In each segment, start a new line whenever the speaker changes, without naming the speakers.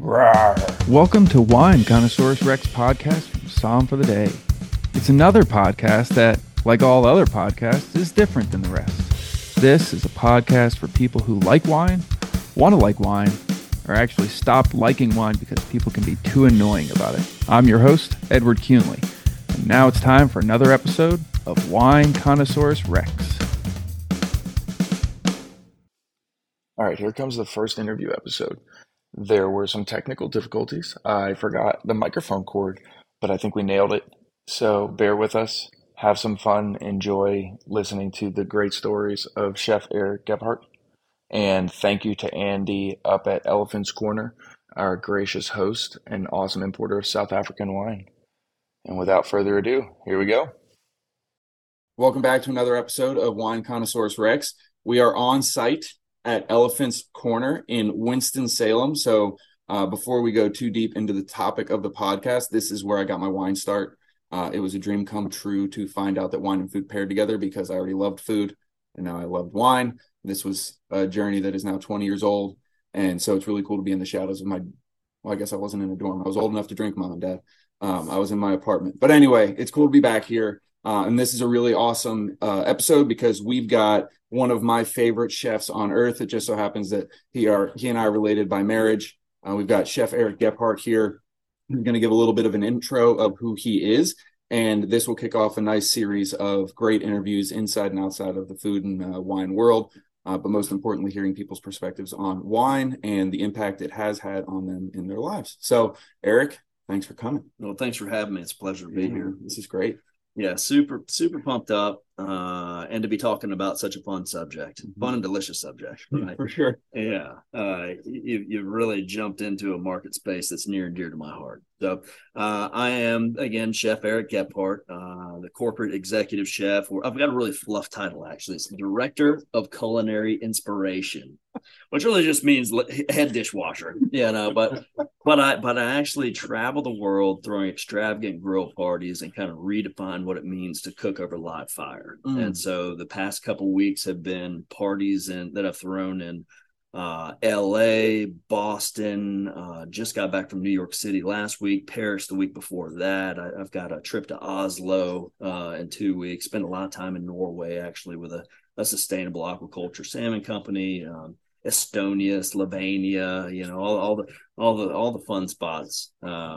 Rawr. Welcome to Wine Connoisseurs Rex podcast from Psalm for the Day. It's another podcast that, like all other podcasts, is different than the rest. This is a podcast for people who like wine, want to like wine, or actually stopped liking wine because people can be too annoying about it. I'm your host, Edward Cunley, and now it's time for another episode of Wine Connoisseurs Rex. All right, here comes the first interview episode. There were some technical difficulties. I forgot the microphone cord, but I think we nailed it. So bear with us, have some fun, enjoy listening to the great stories of Chef Eric Gebhardt. And thank you to Andy up at Elephant's Corner, our gracious host and awesome importer of South African wine. And without further ado, here we go. Welcome back to another episode of Wine Connoisseurs Rex. We are on site at Elephant's Corner in Winston-Salem. So before we go too deep into the topic of the podcast, this is where I got my wine start. It was a dream come true to find out that wine and food paired together because I already loved food and now I loved wine. This was a journey that is now 20 years old. And so it's really cool to be in the shadows of I guess I wasn't in a dorm. I was old enough to drink, Mom and Dad. I was in my apartment. But anyway, it's cool to be back here. And this is a really awesome episode because we've got one of my favorite chefs on earth. It just so happens that he and I are related by marriage. We've got Chef Eric Gebhardt here. We're going to give a little bit of an intro of who he is. And this will kick off a nice series of great interviews inside and outside of the food and wine world. But most importantly, hearing people's perspectives on wine and the impact it has had on them in their lives. So, Eric, thanks for coming.
Well, thanks for having me. It's a pleasure to be here.
This is great.
Yeah, super pumped up, and to be talking about such a fun subject, fun and delicious subject, right?
For sure.
Yeah, you really jumped into a market space that's near and dear to my heart. So, I am again Chef Eric Gebhardt, the corporate executive chef. I've got a really fluff title actually. It's the Director of Culinary Inspiration, which really just means head dishwasher, but I actually travel the world throwing extravagant grill parties and kind of redefine what it means to cook over live fire. And so the past couple of weeks have been parties that I've thrown in LA, Boston, just got back from New York City last week, Paris the week before that. I've got a trip to Oslo in 2 weeks, spent a lot of time in Norway actually with a sustainable aquaculture salmon company. Estonia, Slovenia, all the fun spots.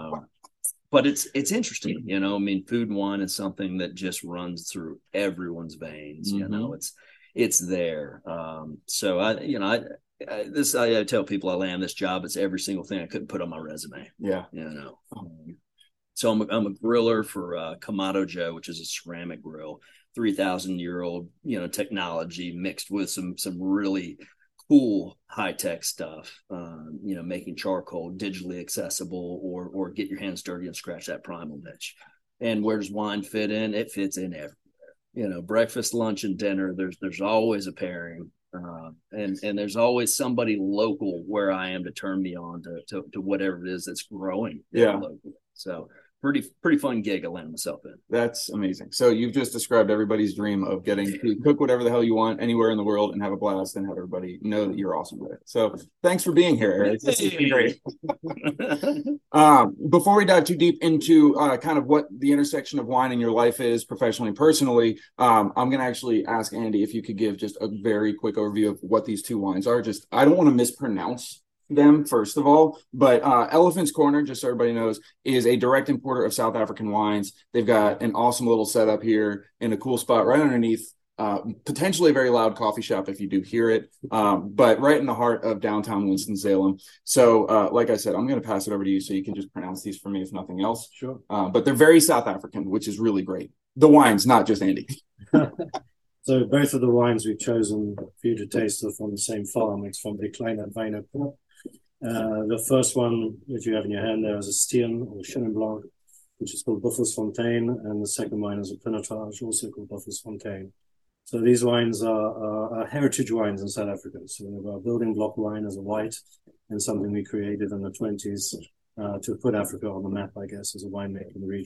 But it's interesting, I mean, food and wine is something that just runs through everyone's veins. It's there. So I tell people I land this job. It's every single thing I couldn't put on my resume.
Yeah.
So I'm a griller for Kamado Joe, which is a ceramic grill, 3,000-year-old, technology mixed with some really cool high-tech stuff, making charcoal digitally accessible or get your hands dirty and scratch that primal itch. And where does wine fit in? It fits in everywhere. Breakfast, lunch, and dinner, there's always a pairing. And there's always somebody local where I am to turn me on to whatever it is that's growing. Locally. So pretty fun gig I land myself in.
That's amazing. So you've just described everybody's dream of getting to cook whatever the hell you want anywhere in the world and have a blast and have everybody know that you're awesome with it. So thanks for being here, Eric. This has been great. Before we dive too deep into kind of what the intersection of wine in your life is professionally and personally, I'm going to actually ask Andy if you could give just a very quick overview of what these two wines are. I don't want to mispronounce them first of all, but Elephant's Corner, just so everybody knows, is a direct importer of South African wines. They've got an awesome little setup here in a cool spot right underneath potentially a very loud coffee shop if you do hear it, but right in the heart of downtown Winston-Salem. So like I said, I'm going to pass it over to you so you can just pronounce these for me if nothing else.
Sure.
But they're very South African, which is really great. The wines, not just Andy.
So both of the wines we've chosen for you to taste are from the same farm. It's from the Kleine Wynne. The first one that you have in your hand there is a Stian or Chenin Blanc, which is called Buffelsfontein, and the second wine is a Pinotage, also called Buffelsfontein. So these wines are heritage wines in South Africa. So we have a building block wine as a white, and something we created in the 20s to put Africa on the map, I guess, as a winemaking region.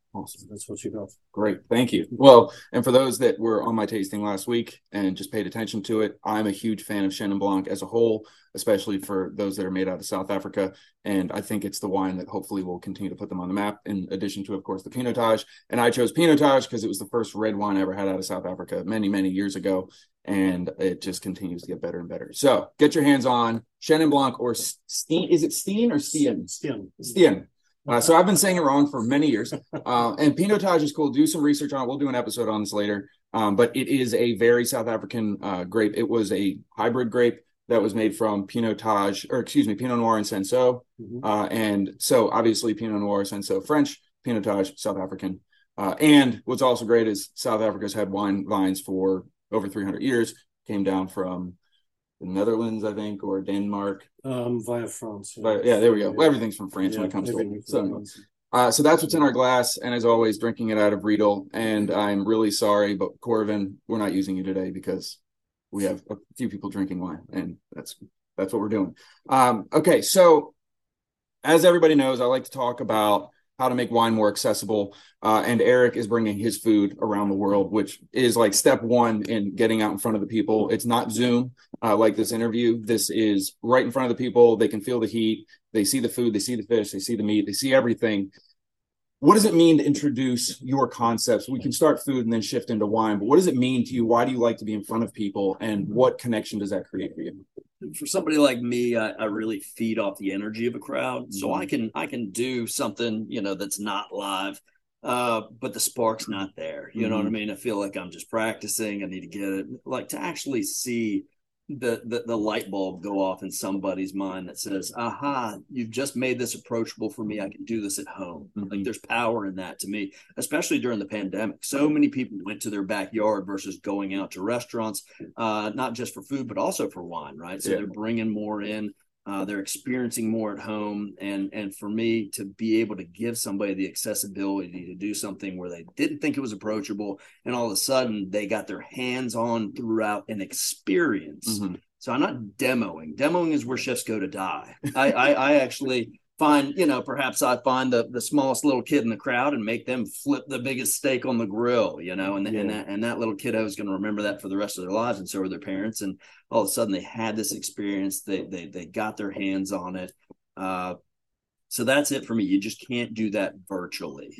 Awesome.
That's what you got.
Great. Thank you. Well, and for those that were on my tasting last week and just paid attention to it, I'm a huge fan of Chenin Blanc as a whole, especially for those that are made out of South Africa. And I think it's the wine that hopefully will continue to put them on the map, in addition to, of course, the Pinotage. And I chose Pinotage because it was the first red wine I ever had out of South Africa many, many years ago. And it just continues to get better and better. So get your hands on Chenin Blanc or Steen. Is it Steen or Steen?
Steen.
Steen. So I've been saying it wrong for many years. And Pinotage is cool. Do some research on it. We'll do an episode on this later. But it is a very South African grape. It was a hybrid grape that was made from Pinot Noir and Cinsault. And so obviously Pinot Noir, Cinsault, French, Pinotage, South African. And what's also great is South Africa's had wine vines for over 300 years. Came down from the Netherlands, I think, or Denmark.
Via France.
But yeah, there we go. Well, everything's from France when it comes to it. So that's what's in our glass. And as always, drinking it out of Riedel. And I'm really sorry, but Corvin, we're not using you today because we have a few people drinking wine, and that's what we're doing. Okay, so as everybody knows, I like to talk about how to make wine more accessible. And Eric is bringing his food around the world, which is like step one in getting out in front of the people. It's not Zoom like this interview. This is right in front of the people. They can feel the heat. They see the food. They see the fish. They see the meat. They see everything. What does it mean to introduce your concepts? We can start food and then shift into wine, but what does it mean to you? Why do you like to be in front of people? And what connection does that create for you?
For somebody like me, I really feed off the energy of a crowd. So I can do something, that's not live, but the spark's not there. You know what I mean? I feel like I'm just practicing. I need to get it. Like to actually see the light bulb go off in somebody's mind that says, aha, you've just made this approachable for me. I can do this at home. Like there's power in that to me, especially during the pandemic. So many people went to their backyard versus going out to restaurants, not just for food, but also for wine, right? So they're bringing more in. They're experiencing more at home. And for me to be able to give somebody the accessibility to do something where they didn't think it was approachable, and all of a sudden they got their hands on throughout an experience. So I'm not demoing. Demoing is where chefs go to die. I actually find, perhaps I find the smallest little kid in the crowd and make them flip the biggest steak on the grill, and that little kiddo is going to remember that for the rest of their lives, and so are their parents. And all of a sudden they had this experience. They got their hands on it. So that's it for me. You just can't do that virtually.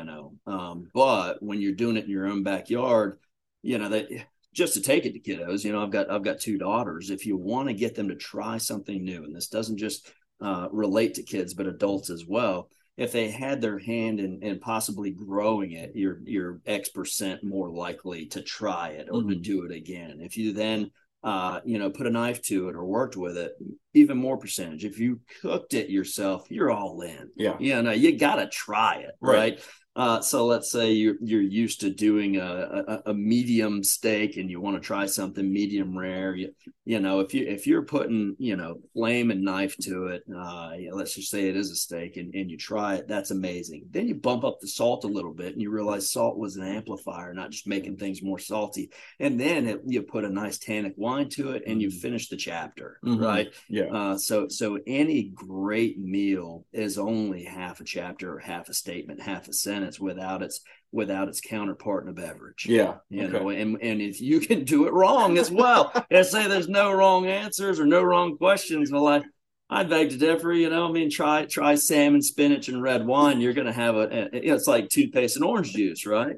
But when you're doing it in your own backyard, that just to take it to kiddos, I've got two daughters. If you want to get them to try something new, and this doesn't just relate to kids, but adults as well. If they had their hand in possibly growing it, you're X% more likely to try it or to do it again. If you then, put a knife to it or worked with it, even more percentage. If you cooked it yourself, you're all in. You got to try it. Right. So let's say you're used to doing a medium steak and you want to try something medium rare. If you're putting flame and knife to it, let's just say it is a steak and you try it, that's amazing. Then you bump up the salt a little bit and you realize salt was an amplifier, not just making things more salty. And then you put a nice tannic wine to it and you finish the chapter, right? So any great meal is only half a chapter or half a statement, half a sentence without its counterpart in a beverage. And if you can do it wrong as well, and say there's no wrong answers or no wrong questions, well, I beg to differ. Try salmon, spinach, and red wine. You're going to have it's like toothpaste and orange juice, right?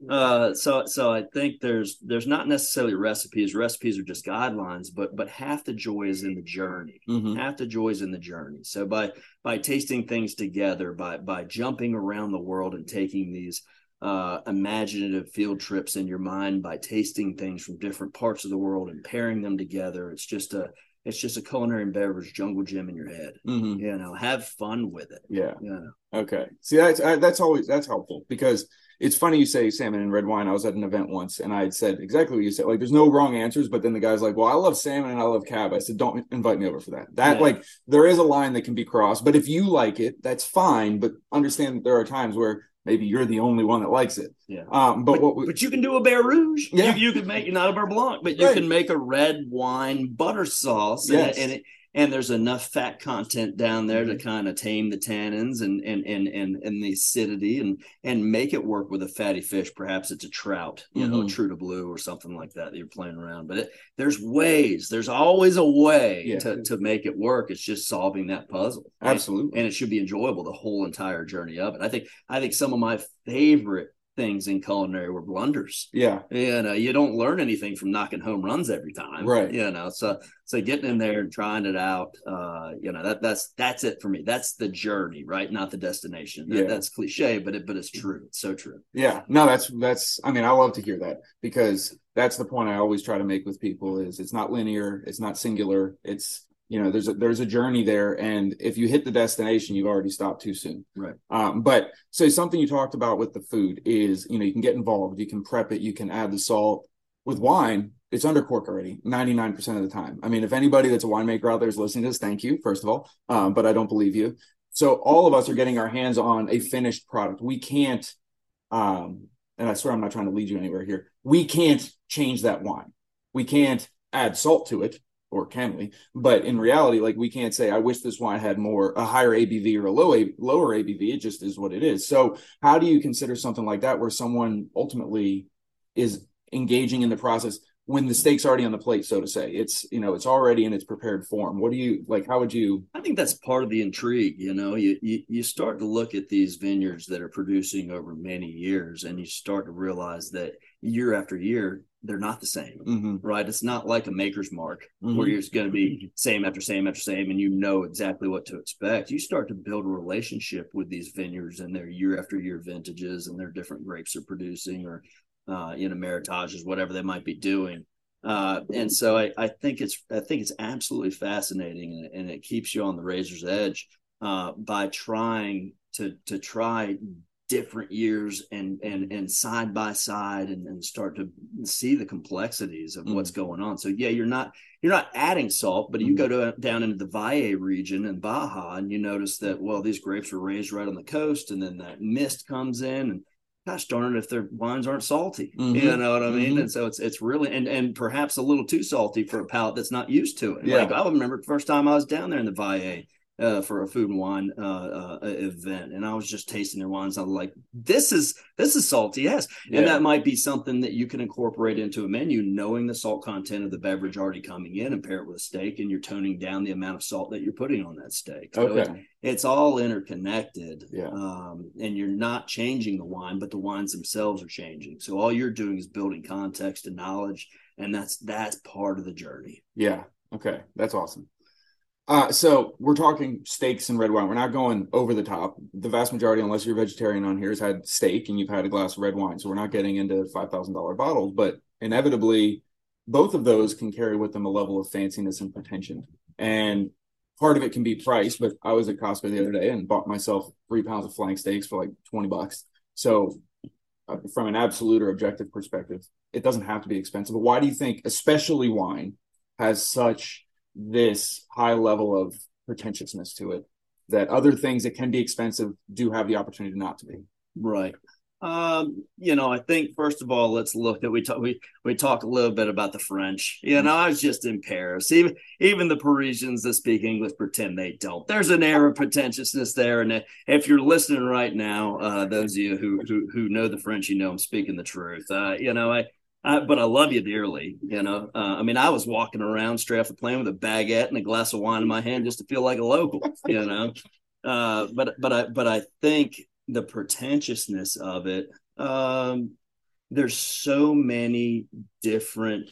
So I think there's not necessarily recipes. Recipes are just guidelines, but half the joy is in the journey. Half the joy is in the journey. So by tasting things together, by jumping around the world and taking these imaginative field trips in your mind, by tasting things from different parts of the world and pairing them together, it's just a culinary and beverage jungle gym in your head. Have fun with it.
Okay. See, that's helpful, because it's funny you say salmon and red wine. I was at an event once and I had said exactly what you said. Like, there's no wrong answers, but then the guy's like, well, I love salmon and I love cab. I said, don't invite me over for that. Like, there is a line that can be crossed, but if you like it, that's fine. But understand that there are times where maybe you're the only one that likes it.
But you can do a Bear Rouge. You can make not a Bear Blanc, but you can make a red wine butter sauce. And and there's enough fat content down there to kind of tame the tannins and the acidity and make it work with a fatty fish. Perhaps it's a trout, you know, a true to blue or something like that you're playing around. But there's always a way to make it work. It's just solving that puzzle.
Absolutely.
And it should be enjoyable the whole entire journey of it. I think some of my favorite things in culinary were blunders.
Yeah.
You know, you don't learn anything from knocking home runs every time.
Right.
You know, so getting in there and trying it out, you know, that's it for me. That's the journey, right? Not the destination. That's cliche, but it's true. It's so true.
Yeah. No, that's, I mean, I love to hear that, because that's the point I always try to make with people is it's not linear. It's not singular. It's, you know, there's a journey there, and if you hit the destination, you've already stopped too soon.
Right.
But so something you talked about with the food is, you know, you can get involved, you can prep it, you can add the salt. With wine, it's under cork already 99% of the time. I mean, if anybody that's a winemaker out there is listening to this, thank you, first of all, but I don't believe you. So all of us are getting our hands on a finished product. We can't, and I swear I'm not trying to lead you anywhere here, we can't change that wine. We can't add salt to it. Or can we? But in reality, like, we can't say, I wish this wine had a higher ABV or a lower ABV. It just is what it is. So how do you consider something like that where someone ultimately is engaging in the process when the steak's already on the plate, so to say? It's, you know, it's already in its prepared form. What do you like? How would you?
I think that's part of the intrigue. You know, you start to look at these vineyards that are producing over many years, and you start to realize that year after year, they're not the same, right? It's not like a maker's mark where you're going to be same after same after same, and you know exactly what to expect. You start to build a relationship with these vineyards and their year after year vintages and their different grapes they're producing, or you know, maritages, whatever they might be doing. And so I think it's absolutely fascinating, and it keeps you on the razor's edge by trying to try different years and side by side and start to see the complexities of what's going on. So yeah, you're not adding salt, but you go down into the Valle region in Baja, and you notice that, well, these grapes were raised right on the coast, and then that mist comes in, and gosh darn it if their wines aren't salty. You know what I mean? And so it's really and perhaps a little too salty for a palate that's not used to it.
Yeah.
Like, I remember the first time I was down there in the Valle for a food and wine event, and I was just tasting their wines. I was like, this is salty, yes. And that might be something that you can incorporate into a menu, knowing the salt content of the beverage already coming in, and pair it with a steak, and you're toning down the amount of salt that you're putting on that steak. So it's all interconnected. And you're not changing the wine, but the wines themselves are changing. So all you're doing is building context and knowledge, and that's part of the journey.
Yeah. Okay. That's awesome. So we're talking steaks and red wine. We're not going over the top. The vast majority, unless you're a vegetarian on here, has had steak and you've had a glass of red wine. So we're not getting into $5,000 bottles, but inevitably both of those can carry with them a level of fanciness and pretension. And part of it can be price, but I was at Costco the other day and bought myself 3 pounds of flank steaks for like $20. So from an absolute or objective perspective, it doesn't have to be expensive. But why do you think, especially wine, has such this high level of pretentiousness to it, that other things that can be expensive do have the opportunity not to be?
Right. You know, I think first of all, let's look at we talk a little bit about the French. You know, I was just in Paris. Even the Parisians that speak English pretend they don't. There's an air of pretentiousness there, and if you're listening right now, those of you who know the French, you know I'm speaking the truth. You know, but I love you dearly. You know, I mean, I was walking around straight off the plane with a baguette and a glass of wine in my hand just to feel like a local. You know, but I think the pretentiousness of it. There's so many different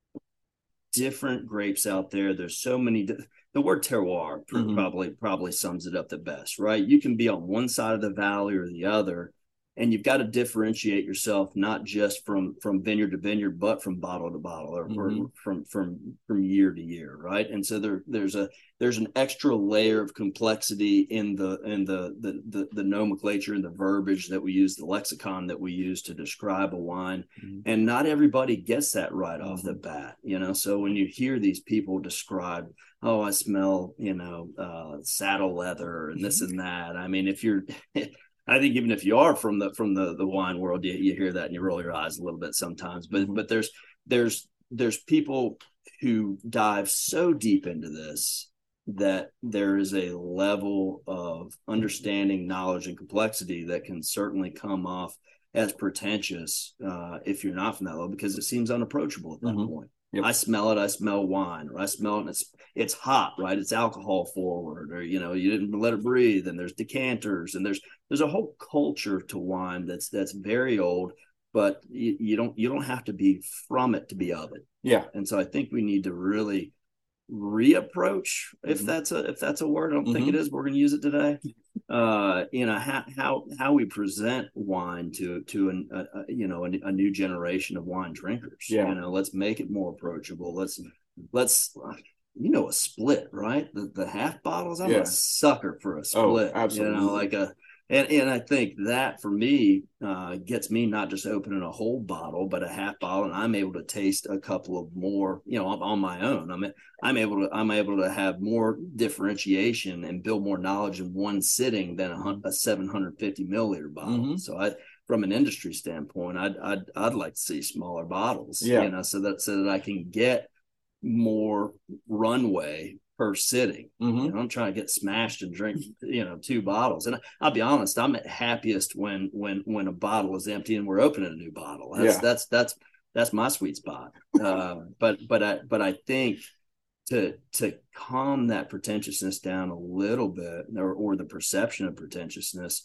grapes out there. There's so many. The word terroir probably sums it up the best, right? You can be on one side of the valley or the other, and you've got to differentiate yourself not just from vineyard to vineyard, but from bottle to bottle, or from year to year, right? And so there's an extra layer of complexity in the nomenclature and the verbiage that we use, the lexicon that we use to describe a wine, and not everybody gets that right off the bat, you know. So when you hear these people describe, oh, I smell, you know, saddle leather and this and that. I mean, if you're I think even if you are from the wine world, you hear that and you roll your eyes a little bit sometimes. But there's people who dive so deep into this that there is a level of understanding, knowledge, and complexity that can certainly come off as pretentious if you're not from that level, because it seems unapproachable at that point. Yep. I smell it. I smell wine, or I smell it, and it's hot, right? It's alcohol forward, or you didn't let it breathe. And there's decanters, and there's a whole culture to wine that's very old, but you don't have to be from it to be of it.
Yeah.
And so I think we need to really reapproach, if that's a word. I don't think it is. We're going to use it today. How we present wine to a new generation of wine drinkers.
Yeah.
Let's make it more approachable. Let's a split, right? The half bottles. I'm a sucker for a split.
Oh, absolutely.
And I think that for me gets me not just opening a whole bottle, but a half bottle, and I'm able to taste a couple of more, on my own. I'm able to have more differentiation and build more knowledge in one sitting than a 750 milliliter bottle. So from an industry standpoint, I'd like to see smaller bottles, so that I can get more runway per sitting. I'm trying to get smashed and drink 2 bottles, and I'll be honest, I'm at happiest when a bottle is empty and we're opening a new bottle. That's my sweet spot. But I think to calm that pretentiousness down a little bit, or the perception of pretentiousness,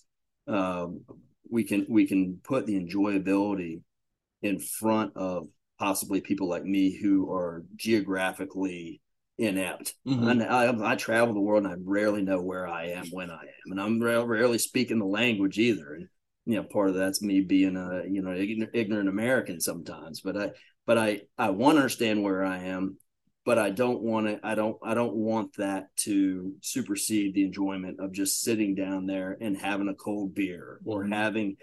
we can put the enjoyability in front of possibly people like me who are geographically inept. And I travel the world, and I rarely know where I am when I am, and I'm rarely speaking the language either. And part of that's me being a ignorant American sometimes. But I want to understand where I am, but I don't want that to supersede the enjoyment of just sitting down there and having a cold beer, or having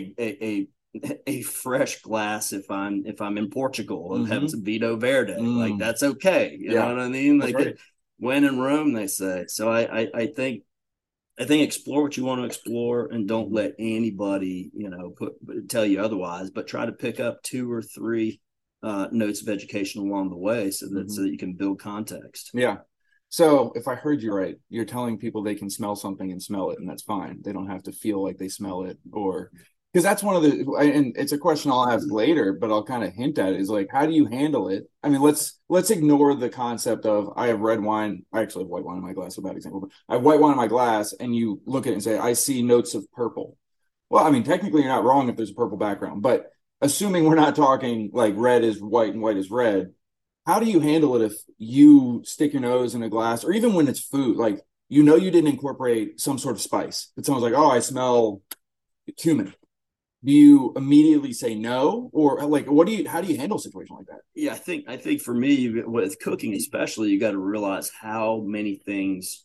a fresh glass if I'm in Portugal and having some Vino Verde. Like, that's okay. You know what I mean? Like, right. When in Rome, they say. So I think explore what you want to explore, and don't let anybody tell you otherwise, but try to pick up 2 or 3 notes of education along the way, so that you can build context.
Yeah. So if I heard you right, you're telling people they can smell something and smell it, and that's fine. They don't have to feel like they smell it, or because that's one of and it's a question I'll ask later, but I'll kind of hint at it, is like, how do you handle it? I mean, let's ignore the concept of, I have red wine. I actually have white wine in my glass, a bad example, but I have white wine in my glass, and you look at it and say, I see notes of purple. Well, I mean, technically you're not wrong if there's a purple background, but assuming we're not talking like red is white and white is red, how do you handle it if you stick your nose in a glass, or even when it's food, like, you didn't incorporate some sort of spice, but someone's like, oh, I smell cumin. Do you immediately say no, or like, how do you handle a situation like that?
Yeah, I think for me, with cooking especially, you got to realize how many things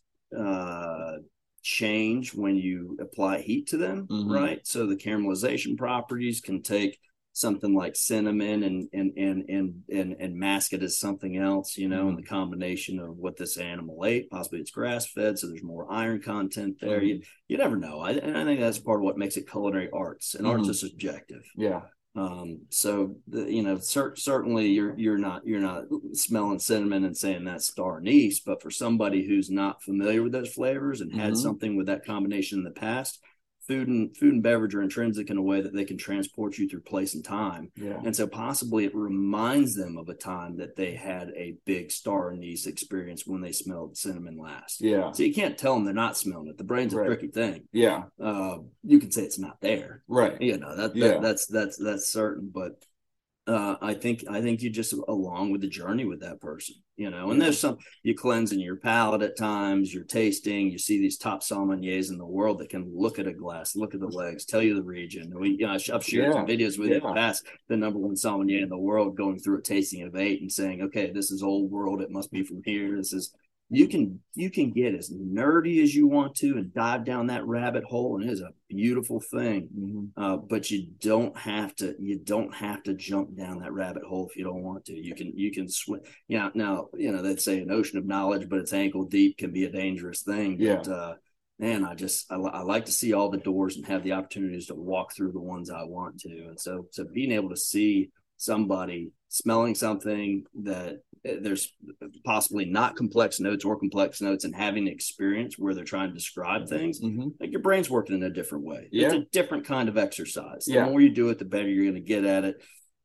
change when you apply heat to them, right? So the caramelization properties can take something like cinnamon and mask it as something else, and the combination of what this animal ate, possibly it's grass fed, so there's more iron content there. You never know. I think that's part of what makes it culinary arts, and arts is subjective.
Yeah.
So certainly you're not smelling cinnamon and saying that's star anise, but for somebody who's not familiar with those flavors and had something with that combination in the past, food and beverage are intrinsic in a way that they can transport you through place and time.
Yeah.
And so possibly it reminds them of a time that they had a big star anise experience when they smelled cinnamon last.
Yeah.
So you can't tell them they're not smelling it. The brain's a tricky thing.
Yeah.
You can say it's not there.
Right.
That's certain. But I think you just along with the journey with that person, and there's some, you cleansing your palate at times, you're tasting, you see these top sommeliers in the world that can look at a glass, look at the legs, tell you the region. I've shared some videos with you in the past, the #1 sommelier in the world going through a tasting of 8 and saying, okay, this is old world. It must be from here. This is, you can get as nerdy as you want to and dive down that rabbit hole, and it is a beautiful thing. But you don't have to jump down that rabbit hole if you don't want to. You can swim. Now they'd say an ocean of knowledge, but it's ankle deep can be a dangerous thing. But man, I like to see all the doors and have the opportunities to walk through the ones I want to. And so being able to see somebody smelling something that there's possibly not complex notes or complex notes, and having experience where they're trying to describe things, like your brain's working in a different way. Yeah. It's a different kind of exercise. The more you do it, the better you're going to get at it.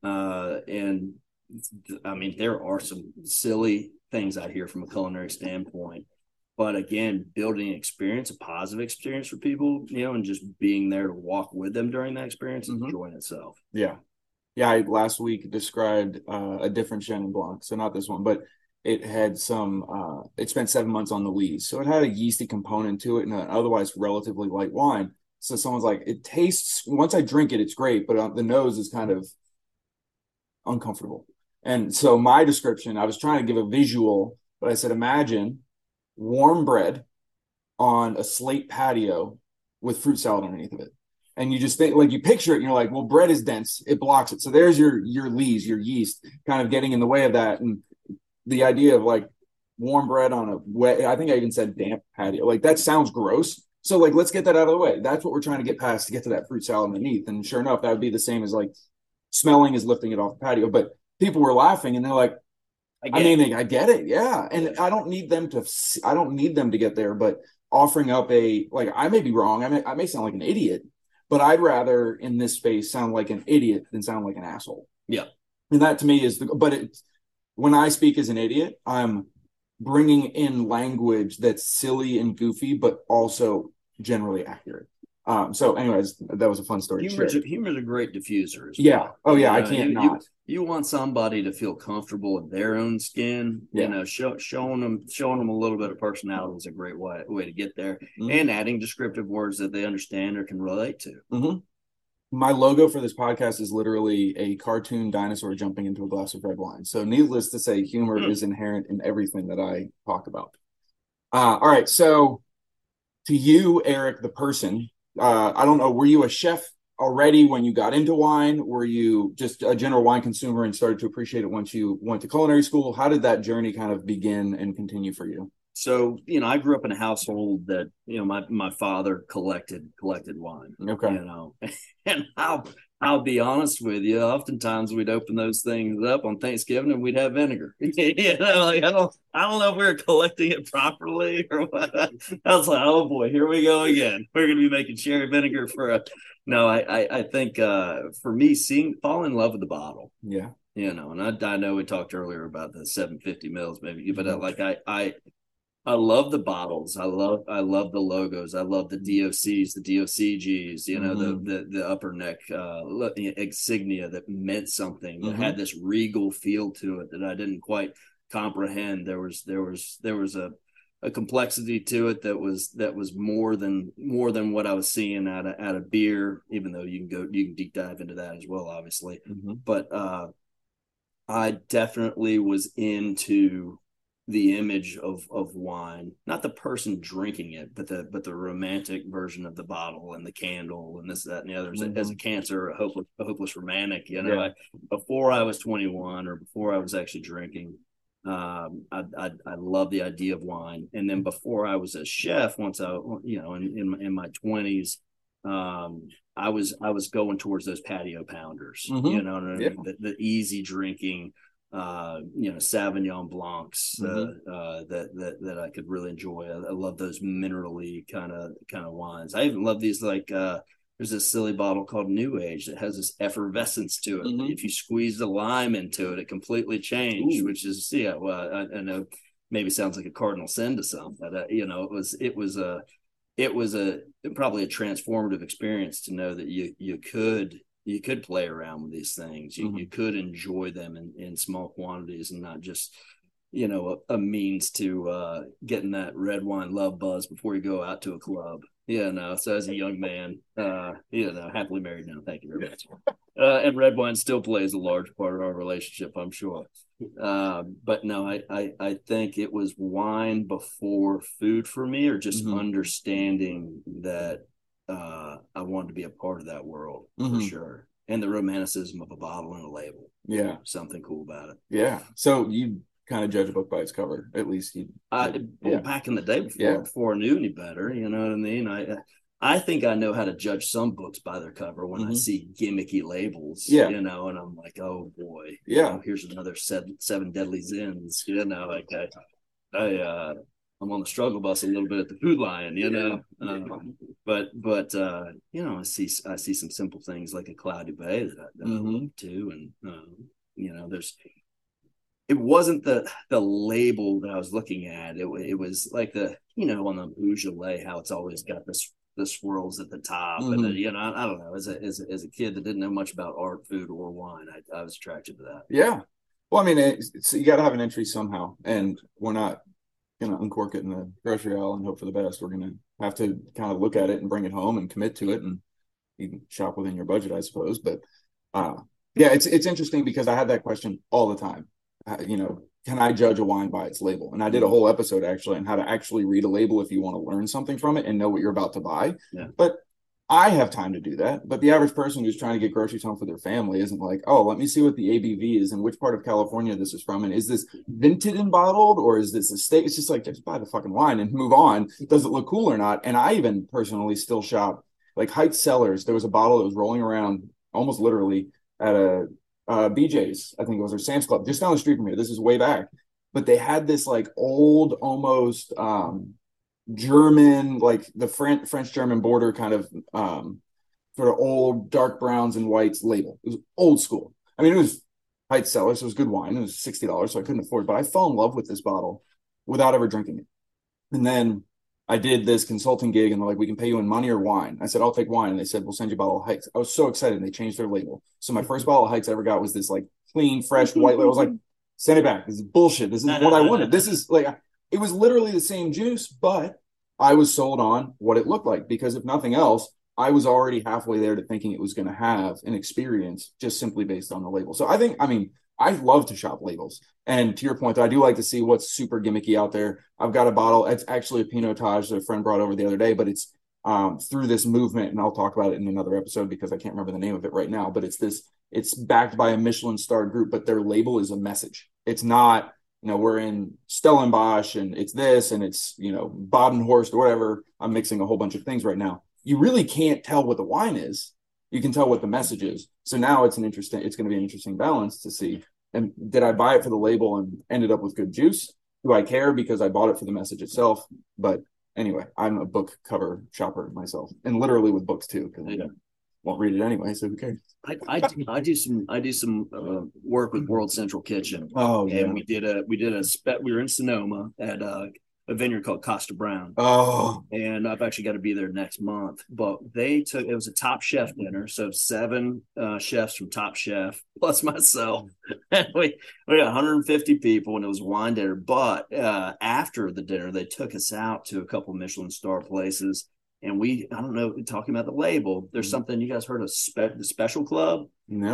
And I mean, there are some silly things out here from a culinary standpoint, but again, building experience, a positive experience for people, and just being there to walk with them during that experience and enjoying itself.
Yeah. Yeah. I last week described a different Chenin Blanc. So not this one, but it had it spent 7 months on the lees. So it had a yeasty component to it and an otherwise relatively light wine. So someone's like, it tastes, once I drink it, it's great, but the nose is kind of uncomfortable. And so my description, I was trying to give a visual, but I said, imagine warm bread on a slate patio with fruit salad underneath of it. And you just think, like, you picture it and you're like, well, bread is dense. It blocks it. So there's your lees, your yeast kind of getting in the way of that. And the idea of like warm bread on a wet, I think I even said damp patio. Like that sounds gross. So like, let's get that out of the way. That's what we're trying to get past to get to that fruit salad underneath. And sure enough, that would be the same as like smelling is lifting it off the patio. But people were laughing and they're like, I get it. Yeah. And I don't need them to get there, but offering up I may be wrong. I may sound like an idiot, but I'd rather in this space sound like an idiot than sound like an asshole.
Yeah.
And that to me is when I speak as an idiot, I'm bringing in language that's silly and goofy, but also generally accurate. So anyways, that was a fun story.
Humor's a great diffuser.
Yeah. Oh yeah. I can't not.
You want somebody to feel comfortable in their own skin. Yeah. Showing them a little bit of personality is a great way to get there, and adding descriptive words that they understand or can relate to.
My logo for this podcast is literally a cartoon dinosaur jumping into a glass of red wine. So needless to say, humor is inherent in everything that I talk about. All right. So to you, Eric, the person, I don't know, were you a chef already when you got into wine? Were you just a general wine consumer and started to appreciate it once you went to culinary school? How did that journey kind of begin and continue for you?
So, I grew up in a household that, my father collected wine.
Okay.
And I'll be honest with you, oftentimes we'd open those things up on Thanksgiving and we'd have vinegar. I don't know if we were collecting it properly or what. I was like, oh boy, here we go again. We're going to be making sherry vinegar No, I think for me, fall in love with the bottle.
Yeah.
And I know we talked earlier about the 750 mils, maybe, but I love the bottles. I love the logos. I love the DOCs, the DOCGs, the upper neck insignia that meant something, that had this regal feel to it that I didn't quite comprehend. There was a complexity to it that was more than what I was seeing out of beer, even though you can deep dive into that as well, obviously. But I definitely was into the image of wine, not the person drinking it, but the romantic version of the bottle and the candle and this, that, and the others. As a cancer, a hopeless romantic, before I was 21 or before I was actually drinking, I love the idea of wine. And then before I was a chef, once in my 20s, I was going towards those patio pounders, the easy drinking, Sauvignon Blancs that I could really enjoy. I love those minerally kind of wines. I even love these there's this silly bottle called New Age that has this effervescence to it. If you squeeze the lime into it, it completely changed. Which is I know maybe sounds like a cardinal sin to some, but it was probably a transformative experience to know that you could play around with these things. You could enjoy them in small quantities and not just, a means to getting that red wine love buzz before you go out to a club. So as a young man, happily married now, thank you very much. And red wine still plays a large part of our relationship, I'm sure. But no, I think it was wine before food for me, or just understanding that I wanted to be a part of that world for sure. And the romanticism of a bottle and a label. Yeah. Something cool about it.
Yeah. So you kind of judge a book by its cover, at least.
Back in the day before I knew any better, you know what I mean? I think I know how to judge some books by their cover when I see gimmicky labels, you know, and I'm like, oh boy, here's another seven deadly sins, you know, like I'm on the struggle bus a little bit at the Food Lion, you know, but you know, I see some simple things like a Cloudy Bay that I love too, and you know, it wasn't the label that I was looking at. It was like the, you know, on the Beaujolais, how it's always got the swirls at the top, and you know, I don't know. As a kid that didn't know much about art, food, or wine, I was attracted to that.
Yeah, well, I mean, you got to have an entry somehow, and we're not gonna uncork it in the grocery aisle and hope for the best. We're gonna have to kind of look at it and bring it home and commit to it, and you can shop within your budget, I suppose. But yeah, it's interesting because I had that question all the time. You know, can I judge a wine by its label? And I did a whole episode actually on how to actually read a label if you want to learn something from it and know what you're about to buy.
Yeah.
But I have time to do that. But the average person who's trying to get groceries home for their family isn't like, oh, let me see what the ABV is and which part of California this is from. And is this vented and bottled or is this a state? It's just like, just buy the fucking wine and move on. Does it look cool or not? And I even personally still shop like Heights Cellars. There was a bottle that was rolling around almost literally at a BJ's, I think it was, or Sam's Club, just down the street from here. This is way back. But they had this like old, almost German, like the French-German border kind of sort of old dark browns and whites label. It was old school. I mean, it was Heights Cellar, so it was good wine. It was $60, so I couldn't afford it. But I fell in love with this bottle without ever drinking it. And then I did this consulting gig, and they're like, we can pay you in money or wine. I said, I'll take wine. And they said, we'll send you a bottle of Heights. I was so excited. And they changed their label. So my first bottle of Heights I ever got was this like clean, fresh white label. I was like, send it back. This is bullshit. This is what I wanted. This is like, it was literally the same juice, but I was sold on what it looked like because if nothing else, I was already halfway there to thinking it was going to have an experience just simply based on the label. So I love to shop labels. And to your point, though, I do like to see what's super gimmicky out there. I've got a bottle. It's actually a Pinotage that a friend brought over the other day, but it's through this movement, and I'll talk about it in another episode because I can't remember the name of it right now, but it's backed by a Michelin-starred group, but their label is a message. It's not, you know, we're in Stellenbosch and it's this and it's, you know, Badenhorst or whatever. I'm mixing a whole bunch of things right now. You really can't tell what the wine is. You can tell what the message is. So now it's going to be an interesting balance to see. And did I buy it for the label and ended up with good juice? Do I care because I bought it for the message itself? But anyway, I'm a book cover shopper myself, and literally with books too, because I won't read it anyway. So who cares?
I do some work with World Central Kitchen.
Oh, yeah.
And we were in Sonoma at a vineyard called Costa Brown.
Oh,
and I've actually got to be there next month. But it was a Top Chef dinner, so 7 chefs from Top Chef plus myself. we had 150 people, and it was a wine dinner. But after the dinner, they took us out to a couple Michelin star places, and I don't know, talking about the label. There's something you guys heard of the Special Club?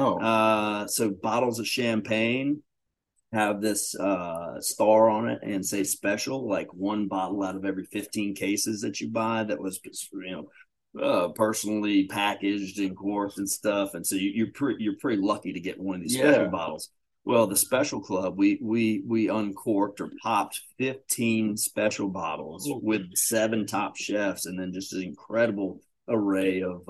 No.
So bottles of champagne have this star on it and say special, like one bottle out of every 15 cases that you buy that was, you know, personally packaged and corked and stuff. And so you're pretty lucky to get one of these special bottles. Well, the Special Club, we uncorked or popped 15 special bottles with 7 top chefs, and then just an incredible array of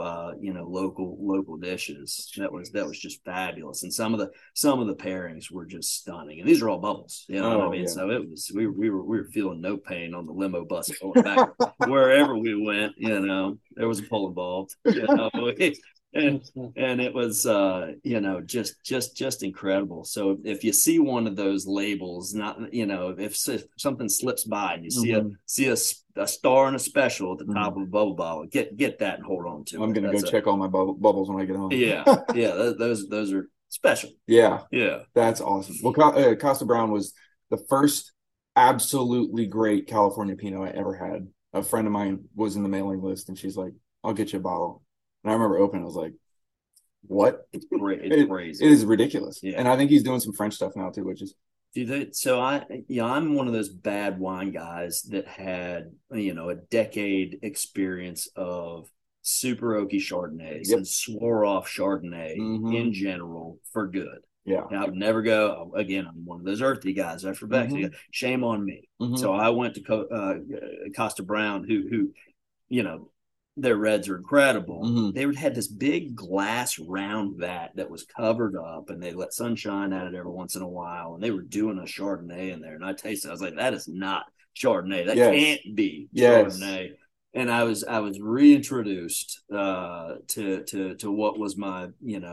local dishes. That was just fabulous, and some of the pairings were just stunning. And these are all bubbles, you know what I mean? Yeah. So it was we were feeling no pain on the limo bus going back wherever we went. You know, there was a pull involved. You know, and it was just incredible. So if you see one of those labels, not, you know, if something slips by and you see a star and a special at the top of a bubble bottle, get that and hold on to it.
I'm gonna go check all my bubbles when I get home.
Those are special.
Yeah, that's awesome. Well, Costa Brown was the first absolutely great California Pinot I ever had. A friend of mine was in the mailing list, and she's like, "I'll get you a bottle." And I remember opening, I was like, what?
It's great. It's crazy.
It is ridiculous. Yeah. And I think he's doing some French stuff now too, which is.
I'm one of those bad wine guys that had, you know, a decade experience of super oaky Chardonnays and swore off Chardonnay in general for good.
Yeah.
And I would never go, again, I'm one of those earthy guys after Bex. Shame on me. So I went to Costa Brown, who, you know, their reds are incredible.
Mm-hmm.
They would have this big glass round vat that was covered up, and they let sunshine at it every once in a while. And they were doing a Chardonnay in there, and I tasted it. I was like, that is not Chardonnay. That can't be Chardonnay. And I was reintroduced to what was my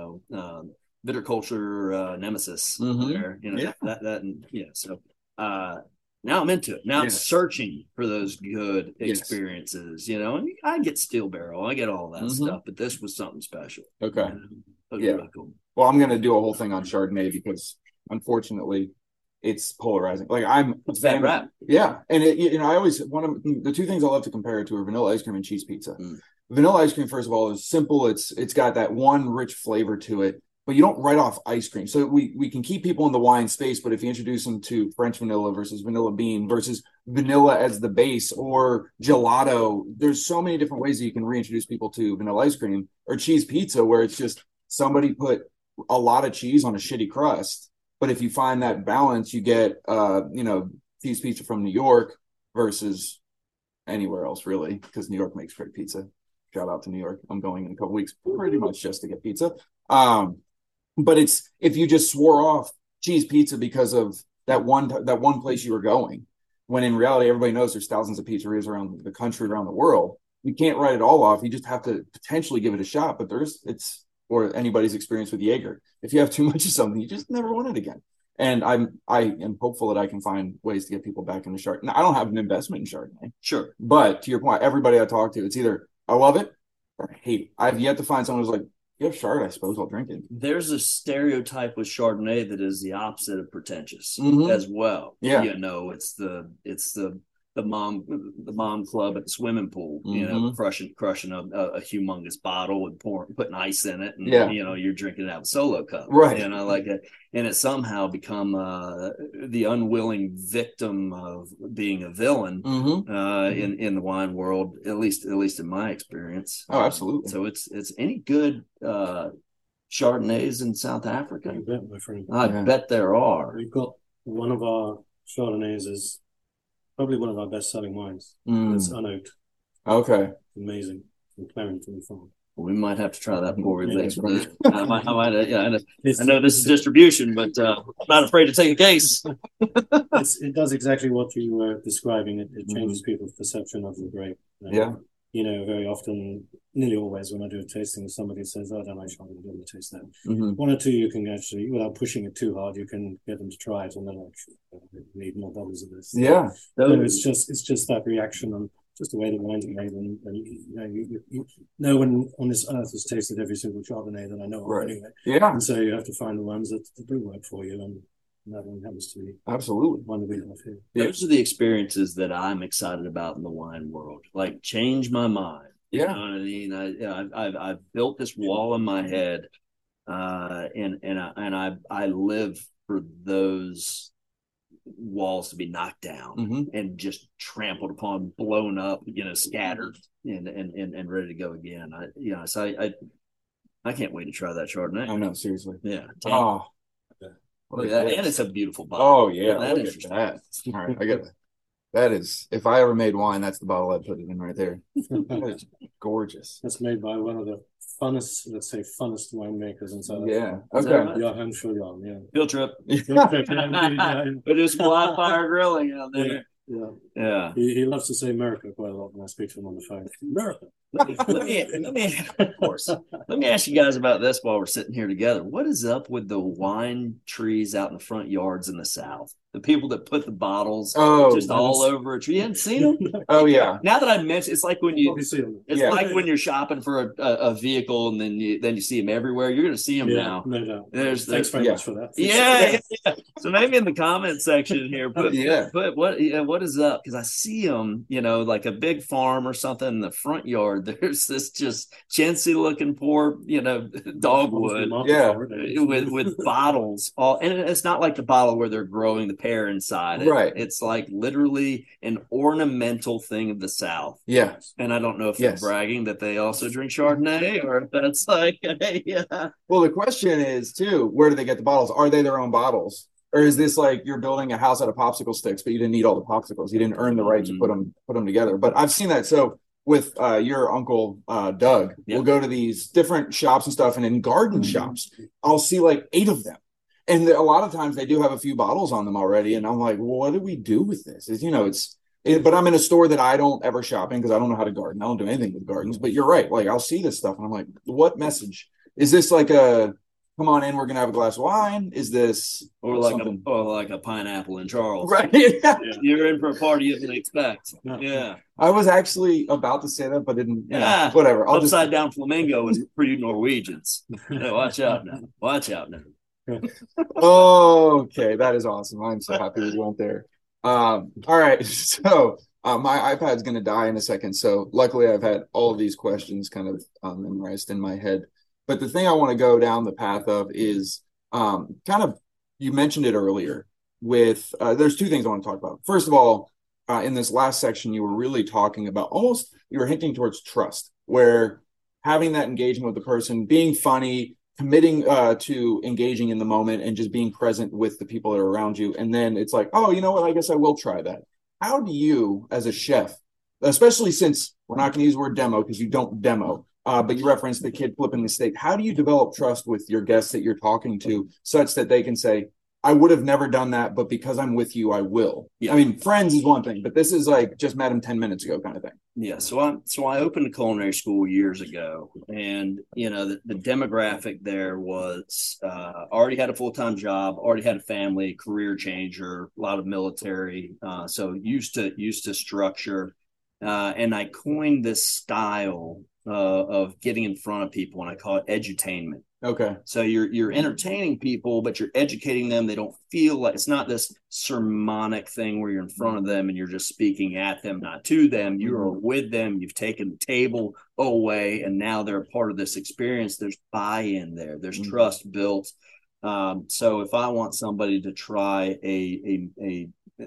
viticulture nemesis there. That and so now I'm into it. Now I'm searching for those good experiences, and I get still barrel, I get all that stuff, but this was something special.
Okay.
Really cool.
Well, I'm going to do a whole thing on Chardonnay because unfortunately it's polarizing. Like
it's bad rap.
Yeah. And I always, one of the two things I love to compare it to are vanilla ice cream and cheese pizza. Vanilla ice cream, first of all, is simple. It's got that one rich flavor to it, but you don't write off ice cream. So we can keep people in the wine space, but if you introduce them to French vanilla versus vanilla bean versus vanilla as the base or gelato, there's so many different ways that you can reintroduce people to vanilla ice cream or cheese pizza, where it's just somebody put a lot of cheese on a shitty crust. But if you find that balance, you get, cheese pizza from New York versus anywhere else, really, because New York makes great pizza. Shout out to New York. I'm going in a couple weeks pretty much just to get pizza. But it's, if you just swore off cheese pizza because of that one place you were going, when in reality everybody knows there's thousands of pizzerias around the country, around the world, you can't write it all off. You just have to potentially give it a shot. But or anybody's experience with Jaeger, if you have too much of something, you just never want it again. And I am hopeful that I can find ways to get people back into Chardonnay. Now, I don't have an investment in Chardonnay,
sure,
but to your point, everybody I talk to, it's either I love it or I hate it. I've yet to find someone who's like, you have Chard, I suppose I'll drink it.
There's a stereotype with Chardonnay that is the opposite of pretentious as well.
Yeah.
It's the mom club at the swimming pool, crushing a humongous bottle and putting ice in it. And, you're drinking it out of a solo cup.
Right.
Like that. And it's somehow become the unwilling victim of being a villain in the wine world, at least in my experience.
Oh, absolutely.
So it's any good Chardonnays in South Africa?
You bet, my friend.
I bet there are.
We've got one of our Chardonnays is probably one of our best-selling wines. It's unoaked.
Okay.
Amazing. From Clarendon Farm.
We might have to try that before we leave. I know this is distribution, but I'm not afraid to take a case.
It does exactly what you were describing. It changes people's perception of the grape. Very often, nearly always, when I do a tasting, somebody says, "Oh, I don't like Chardonnay, let me taste that." One or two, you can actually, without pushing it too hard, you can get them to try it, and they're like, "I need more bottles of this."
Yeah,
so it's just that reaction and just the way the wines are made, and no one on this earth has tasted every single Chardonnay that I know of anyway.
Yeah,
and so you have to find the ones that do work for you, and that one happens to be
absolutely
one that we have here.
Those are the experiences that I'm excited about in the wine world. Like, change my mind.
Yeah,
you know what I mean. I've built this wall in my head, and I live for those walls to be knocked down and just trampled upon, blown up, scattered, and ready to go again. I can't wait to try that Chardonnay.
I know, seriously.
Yeah.
Oh.
Look at that. And it's a beautiful bottle.
Oh yeah, look at that. All right, I get that. That is, if I ever made wine, that's the bottle I'd put it in right there. That is gorgeous.
That's made by one of the funnest winemakers in South
Africa.
Yeah. Okay. Johan Schuljam, yeah.
Field trip. But it's live fire grilling out there. Yeah.
He loves to say America quite a lot when I speak to him on the phone. America.
Let me ask you guys about this while we're sitting here together. What is up with the wine trees out in the front yards in the South? The people that put the bottles all over a tree. You haven't seen them?
Oh yeah.
Now that I mentioned, it's like when when you're shopping for a vehicle and then you see them everywhere. You're going to see them now.
No doubt.
Thanks
very much for that.
Yeah. So maybe in the comment section here, put what is up? Because I see them, like a big farm or something in the front yard. There's this just chintzy looking poor, dogwood, with bottles. And it's not like the bottle where they're growing the pear inside it.
Right.
It's like literally an ornamental thing of the South.
Yeah.
And I don't know if they're bragging that they also drink Chardonnay or if that's like,
Well, the question is too, where do they get the bottles? Are they their own bottles? Or is this like you're building a house out of popsicle sticks, but you didn't need all the popsicles? You didn't earn the right to put them together. But I've seen that. So with your uncle Doug, we'll go to these different shops and stuff, and in garden shops, I'll see like 8 of them. And a lot of times they do have a few bottles on them already. And I'm like, well, what do we do with this? But I'm in a store that I don't ever shop in because I don't know how to garden. I don't do anything with gardens. But you're right. Like, I'll see this stuff and I'm like, what message? Is this like a, come on in, we're going to have a glass of wine? Is this
or like a pineapple in Charles?
Right.
You're in for a party you didn't expect. Yeah.
I was actually about to say that, but didn't. Whatever.
Upside down flamingo is for you Norwegians. Watch out now.
Okay, that is awesome. I'm so happy we went there. All right, so my iPad's going to die in a second. So luckily, I've had all of these questions kind of memorized in my head. But the thing I want to go down the path of is kind of, you mentioned it earlier with, there's 2 things I want to talk about. First of all, in this last section, you were really talking about you were hinting towards trust, where having that engagement with the person, being funny, committing to engaging in the moment and just being present with the people that are around you. And then it's like, oh, you know what? I guess I will try that. How do you, as a chef, especially since we're not going to use the word demo because you don't demo, but you referenced the kid flipping the steak. How do you develop trust with your guests that you're talking to such that they can say, I would have never done that, but because I'm with you, I will. Yeah. I mean, friends is one thing, but this is like just met him 10 minutes ago kind of thing.
Yeah. So I opened a culinary school years ago, and the demographic there was already had a full-time job, already had a family, career changer, a lot of military, so used to structure, and I coined this style of getting in front of people, and I call it edutainment.
Okay.
So you're entertaining people, but you're educating them. They don't feel like it's not this sermonic thing where you're in front of them and you're just speaking at them, not to them. You're with them. You've taken the table away, and now they're a part of this experience. There's buy-in there. There's trust built. So if I want somebody to try a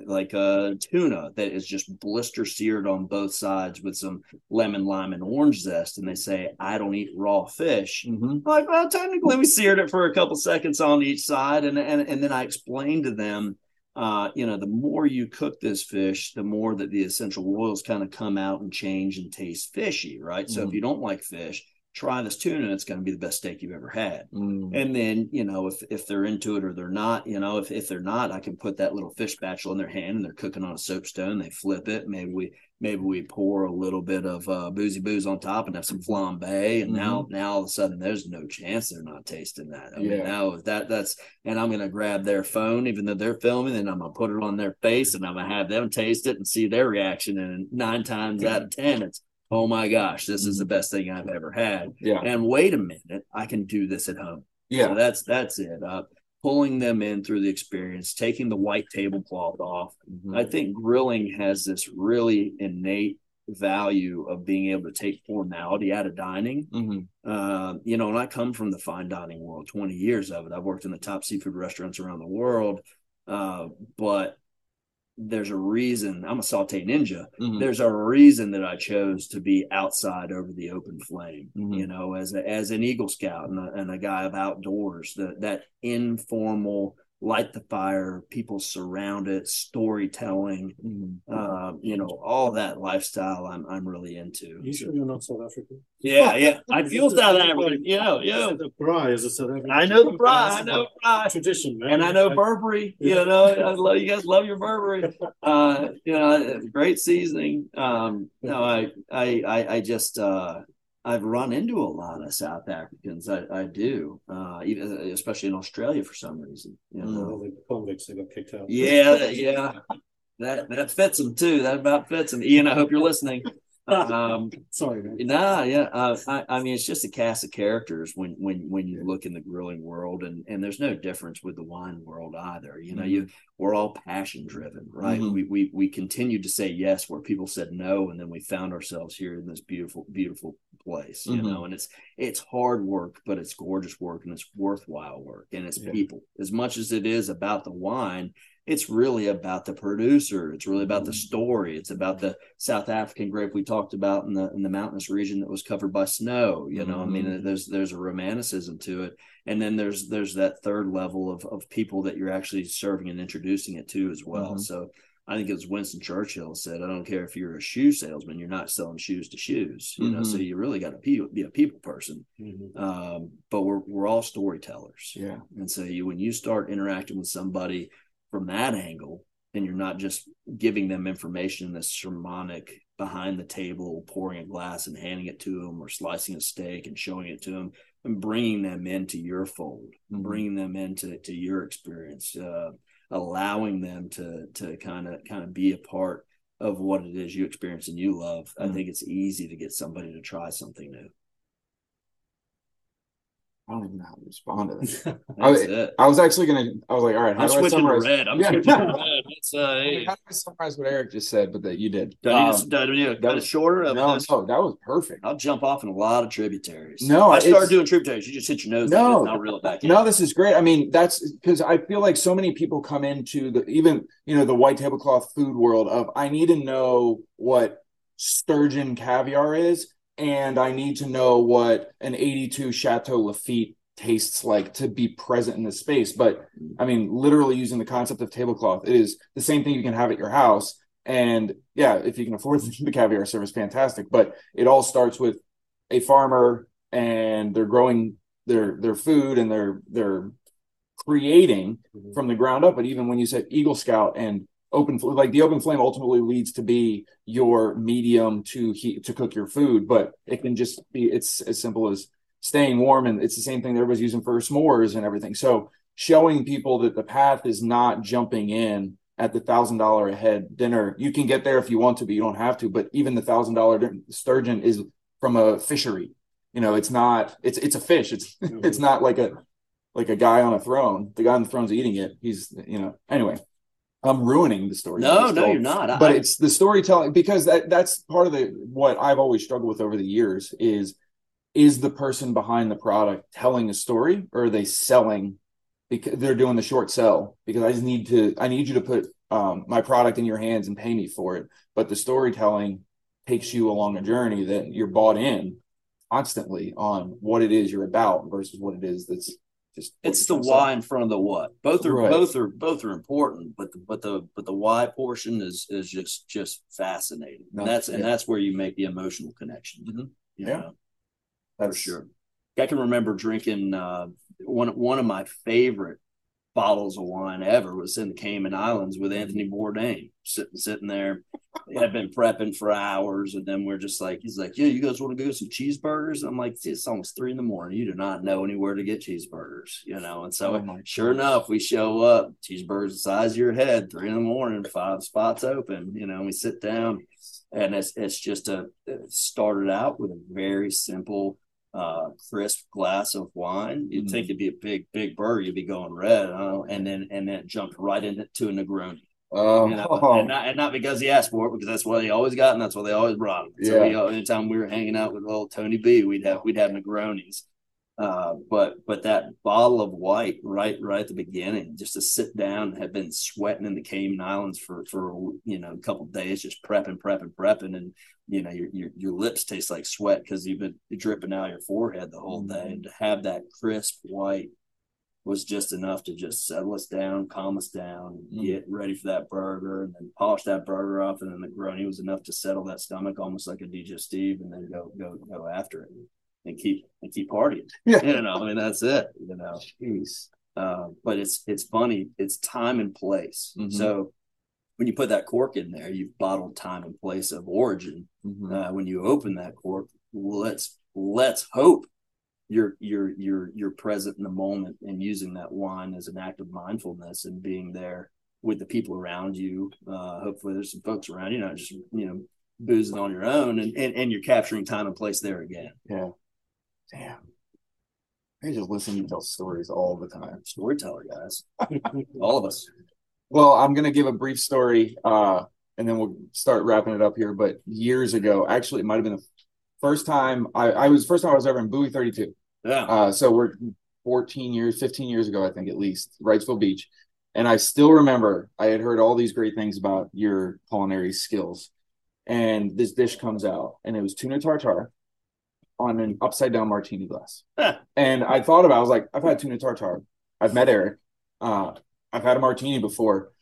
tuna that is just blister seared on both sides with some lemon, lime, and orange zest, and they say, I don't eat raw fish. I'm like, well, technically we seared it for a couple seconds on each side. And then I explained to them, the more you cook this fish, the more that the essential oils kind of come out and change and taste fishy, right? So if you don't like fish, try this tuna. It's going to be the bbest steak you've ever had. And then, if they're into it or they're not, if they're not, I can put that little fish spatula in their hand and they're cooking on a soapstone. They flip it. Maybe we pour a little bit of boozy booze on top and have some flambe. And now all of a sudden there's no chance they're not tasting that. I mean, now that's, and I'm going to grab their phone, even though they're filming, and I'm going to put it on their face and I'm going to have them taste it and see their reaction. And 9 times out of 10, it's, oh my gosh, this is the best thing I've ever had.
Yeah.
And wait a minute, I can do this at home.
Yeah.
So that's it. Pulling them in through the experience, taking the white tablecloth off. I think grilling has this really innate value of being able to take formality out of dining. And I come from the fine dining world, 20 years of it. I've worked in the top seafood restaurants around the world. But there's a reason I'm a saute ninja. There's a reason that I chose to be outside over the open flame, as an Eagle Scout and a guy of outdoors, that informal, light the fire, people surround it, storytelling, all that lifestyle I'm really into.
You sure you're not South African?
Yeah. I feel South African.
The braai is a South African.
I know the braai. I know braai.
Tradition, man.
And I know Burberry. I love you guys. Love your Burberry. Great seasoning. I just I've run into a lot of South Africans. I do, especially in Australia for some reason.
The convicts that got kicked out.
Yeah. That fits them too. That about fits them. Ian, I hope you're listening.
Sorry, man.
I mean, it's just a cast of characters when you look in the grilling world, and there's no difference with the wine world either. We're all passion driven, right? We continued to say yes where people said no, and then we found ourselves here in this beautiful place, and it's hard work, but it's gorgeous work, and it's worthwhile work, and it's people as much as it is about the wine. It's really about the producer. It's really about the story. It's about the South African grape we talked about in the mountainous region that was covered by snow. I mean, there's a romanticism to it, and then there's that third level of people that you're actually serving and introducing it to as well. So I think it was Winston Churchill said, I don't care if you're a shoe salesman, you're not selling shoes to shoes, you know, so you really got to be a people person. But we're all storytellers.
Yeah.
And so when you start interacting with somebody from that angle, and you're not just giving them information in this sermonic behind the table, pouring a glass and handing it to them, or slicing a steak and showing it to them, and bringing them into your fold, bringing them into your experience, allowing them to kind of be a part of what it is you experience and you love. I think it's easy to get somebody to try something new.
I don't even know how to respond to that. I was actually I was like, all right,
I'm switching to red. I'm switching to red. It's,
hey. How do I summarize what Eric just said, but that you did?
Did you cut it shorter?
No, that was perfect.
I'll jump off in a lot of tributaries.
No,
I started doing tributaries. You just hit your nose.
No,
I'll reel it back in.
No, this is great. I mean, that's because I feel like so many people come into the white tablecloth food world of, I need to know what sturgeon caviar is, and I need to know what an 82 Chateau Lafite tastes like to be present in this space. But I mean, literally using the concept of tablecloth, it is the same thing you can have at your house. And yeah, if you can afford the caviar service, fantastic. But it all starts with a farmer, and they're growing their food, and they're creating from the ground up. But even when you said Eagle Scout and the open flame ultimately leads to be your medium to heat to cook your food, but it can just be, it's as simple as staying warm, and it's the same thing that everybody's using for s'mores and everything. So showing people that the path is not jumping in at the $1,000 a head dinner. You can get there if you want to, but you don't have to. But even the $1,000 sturgeon is from a fishery. You know, it's a fish. It's not like a guy on a throne. The guy on the throne's eating it. He's, anyway. I'm ruining the story.
No, you're not.
But it's the storytelling, because that's part of what I've always struggled with over the years is the person behind the product telling a story, or are they selling because they're doing the short sell? Because I need you to put my product in your hands and pay me for it. But the storytelling takes you along a journey that you're bought in constantly on what it is you're about versus what it is that's just.
It's the why in front of the what. Both are important, but the why portion is just fascinating. And that's where you make the emotional connection. You know, for sure. I can remember drinking one of my favorite bottles of wine ever was in the Cayman Islands with Anthony Bourdain, sitting there. Had been prepping for hours, and then he's like, yeah, you guys want to go some cheeseburgers? And I'm like, it's almost 3 a.m. You do not know anywhere to get cheeseburgers, And so sure enough, we show up, cheeseburgers the size of your head, 3 a.m, 5 spots open, we sit down, and it's just it started out with a very simple, crisp glass of wine. You'd think it'd be a big burger, you'd be going red, and then it jumped right into a Negroni. And not because he asked for it, because that's what he always got, and that's what they always brought him. So anytime we were hanging out with old Tony B, we'd have Negronis. But that bottle of white right at the beginning, just to sit down, had been sweating in the Cayman Islands for a couple of days, just prepping, and your lips taste like sweat because you've been dripping out of your forehead the whole day, and to have that crisp white was just enough to just settle us down, calm us down, get ready for that burger, and then polish that burger off, and then the Negroni was enough to settle that stomach almost like a digestive, and then go after it and keep partying. That's it.
Jeez.
But it's funny. It's time and place. So when you put that cork in there, you've bottled time and place of origin. When you open that cork, let's hope you're present in the moment and using that wine as an act of mindfulness and being there with the people around you. Hopefully there's some folks around you, not just boozing on your own, and you're capturing time and place there again.
Yeah. Damn. I just listen to tell stories all the time.
Storyteller, guys. All of us.
Well, I'm going to give a brief story, and then we'll start wrapping it up here. But years ago, actually, it might have been the first time I was ever in Bowie 32.
Yeah.
So we're 15 years ago, I think, at least, Wrightsville Beach. And I still remember I had heard all these great things about your culinary skills. And this dish comes out, and it was tuna tartare on an upside down martini glass. And I was like, I've had tuna tartare. I've met Eric. I've had a martini before,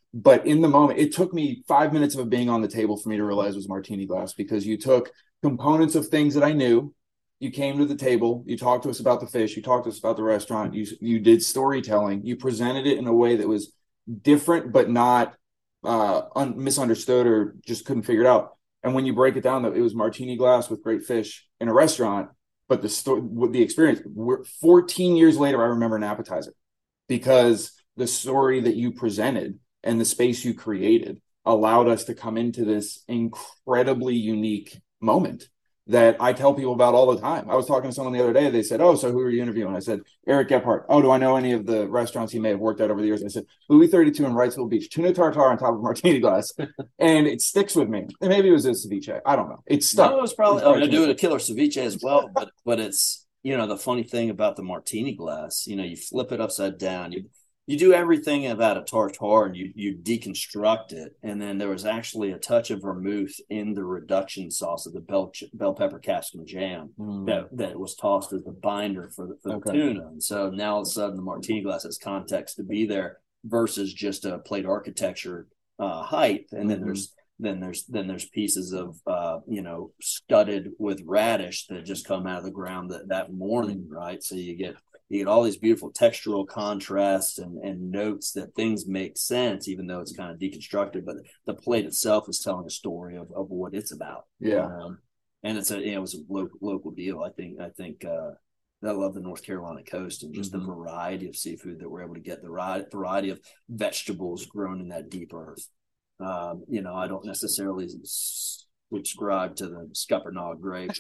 But in the moment, it took me 5 minutes of it being on the table for me to realize it was martini glass, because you took components of things that I knew. You came to the table, you talked to us about the fish, you talked to us about the restaurant, you did storytelling, you presented it in a way that was different but not misunderstood or just couldn't figure it out. And when you break it down, that it was martini glass with great fish in a restaurant, but the experience, 14 years later, I remember an appetizer, because the story that you presented and the space you created allowed us to come into this incredibly unique moment that I tell people about all the time. I was talking to someone the other day. They said, "Oh, so who are you interviewing?" I said, "Eric Gephardt." "Oh, do I know any of the restaurants he may have worked at over the years?" I said, "Louis 32 in Wrightsville Beach, tuna tartare on top of martini glass." And it sticks with me. And maybe it was a ceviche. I don't know. It stuck.
No, it was probably, I'm going to do a killer ceviche as well. But it's, the funny thing about the martini glass, you flip it upside down. You do everything about a tartare, and you deconstruct it. And then there was actually a touch of vermouth in the reduction sauce of the bell pepper capsicum jam that was tossed as the binder for the tuna. And so now all of a sudden the martini glass has context to be there versus just a plate architecture height. And then there's pieces of studded with radish that just come out of the ground that morning, right? So you get all these beautiful textural contrasts and notes that things make sense, even though it's kind of deconstructed. But the plate itself is telling a story of what it's about.
Yeah,
and it was a local deal. I think I love the North Carolina coast and just the variety of seafood that we're able to get, the variety of vegetables grown in that deep earth. I don't necessarily subscribe to the Scuppernong grape.